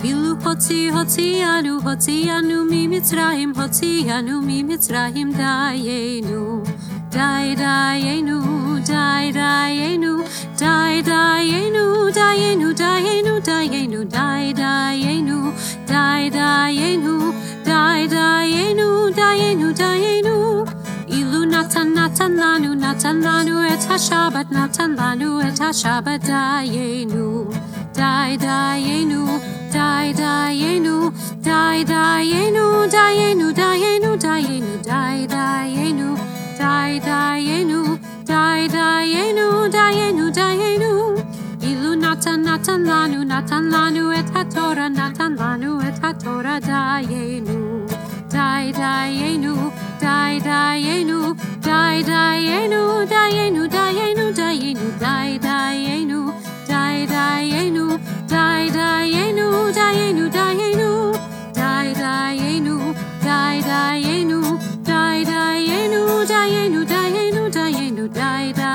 Ilu Hotzianu mi Mitzrayim Hotzianu mi Mitzrayim Dayenu Dayenu Dayenu Dayenu Dayenu Dayenu Dayenu Dayenu Dayenu Dayenu Dayenu Dayenu Ilu Natan lanu et HaShabbat Natan lanu et HaShabbat Dayenu Dayenu Dayenu Dayenu Dayenu Dayenu Dayenu Dayenu Dayenu Dayenu Dayenu Dayenu Ilu Natan lanu et HaTorah Natan lanu et HaTorah Dayenu Dayenu Dayenu Dayenu Dayenu Dayenu Dayenu Dayenu Dayenu Dayenu Dayenu Dayenu Dayenu Dayenu Dayenu Dayenu Dayenu Dayenu Dayenu